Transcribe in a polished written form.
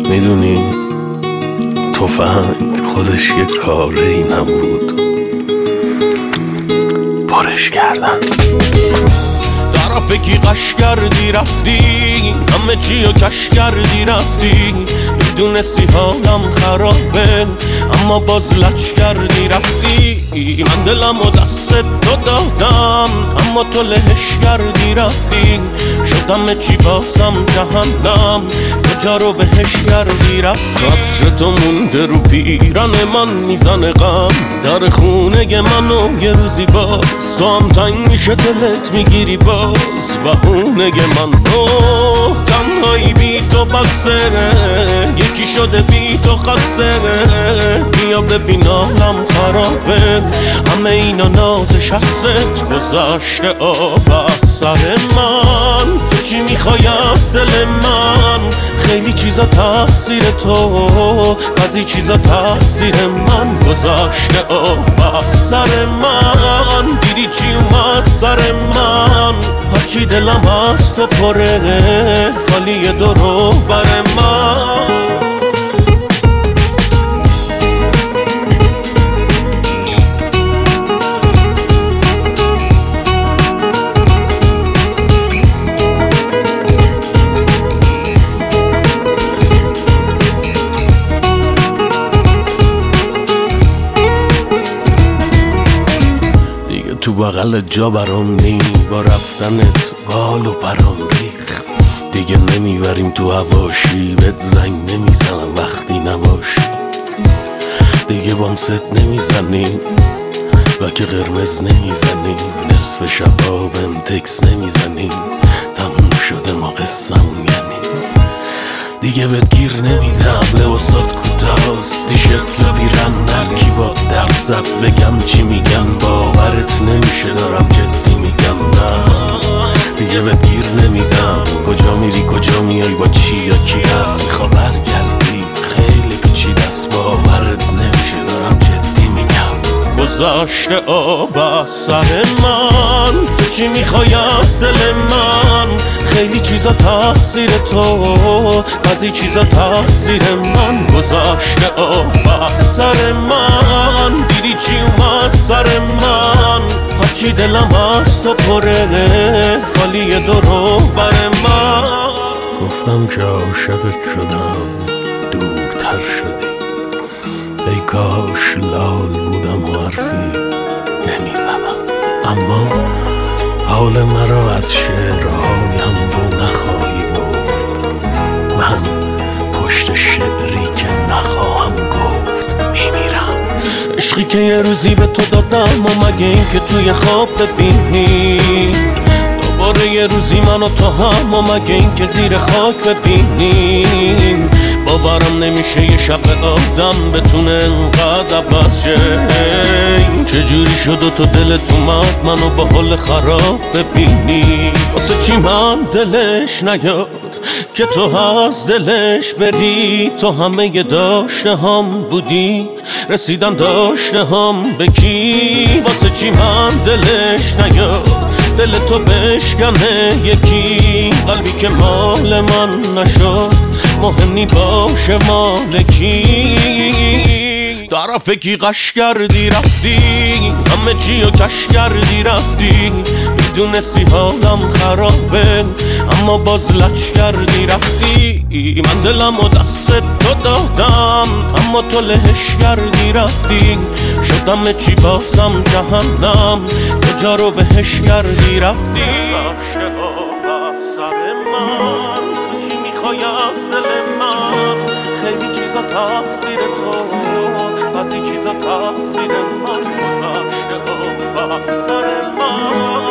میدونی تفنگ خودش یه کاری نبود، پرش کردن. طرف کی قش کردی رفتی، همه چی رو کش کردی رفتی، میدونستی حالم خرابه اما باز لچ کردی رفتی. من دلم و دست تو دادم اما تو لهش کردی رفتی، شدم چی بازم جهنم کجا رو بهش کردی رفتی. قطر تو مونده رو پیرن من میزنه غم در خونه منو یه روزی باز، تو هم تنگ میشه دلت میگیری باز بهونه من. تنهایی بی تو بسره، یکی شده بی تو خسره، بیا ببین حالم خرابه همه اینا نازش هست گذشته آب از سر من. تو چی میخوای از دل من؟ خیلی چیزا تقصیر تو، بعضی چیزا تقصیر من، گذشته آب از سر من. دیدی چی اومد سر من؟ هرچی دلم از تو پره خالی درو بر من. تو بغل جا برام نی، با رفتنت بال و پرام ریخ. دیگه نمیبریم تو هواشی، بهت زنگ نمیزنم وقتی نباشی. دیگه بام ست نمیزنیم و که قرمز نمیزنیم، نصف شبا بهم تکس نمیزنیم، تموم شده ما قصه‌مون یعنی. دیگه بهت گیر نمیدم، لباسات کوتاست، تیشرت یا پیرن، هرکی با درد زد بگم چی میگن باورت نمیشه دارم جدی میگم. نه دیگه بهت گیر نمیدم، کجا میری کجا میای با چی یا کی هست، میخوا برگردی خیلی پیچیده است باورت نمیشه دارم جدی میگم. گذشته آب از سر من، تو چی میخوای از دل من؟ خیلی چیزا تقصیر تو، بعضی چیزا تقصیر من، گذشته آب از سر من. دیدی چی اومد سر من؟ هرچی دلم از تو پره خالی درو بر من. گفتم که عاشقت شدم دورتر شدی، ای کاش لال بودم و حرفی نمیزدم. اما حال مرا از شعرهایم رو نخواهی برد، من پشت شعری که نخواهم گفت میمیرم. عشقی که یه روزی به تو دادم و مگه این که توی خواب ببینی دوباره یه روزی من و تو هم، و مگه این که زیر خاک ببینیم. باورم نمیشه یه شب آدم بتونه انقدر عوض شه. چجوری شد و تو دلت اومد منو با حال خراب ببینی؟ واسه چی من دلش نیاد که تو از دلش بری؟ تو همه ی داشته هم بودی، رسیدن داشته هم به کی؟ واسه چی من دلش نیاد دل تو بشکنه یکی؟ قلبی که مال من نشد مهم نی باشه مال کی؟ طرف کی قش کردی رفتی، همه چی رو کش کردی رفتی، میدونستی حالم خرابه اما باز لچ کردی رفتی. من دلم و دست تو دادم اما تو لهش کردی رفتی، شدم چی بازم جهنم کجا رو بهش کردی رفتی. گذشته آب از سر من، تو چی میخوای از دل من؟ خیلی چیزا تقصیر تو، بعضی چیزا تقصیر من، گذشته آب از سر من.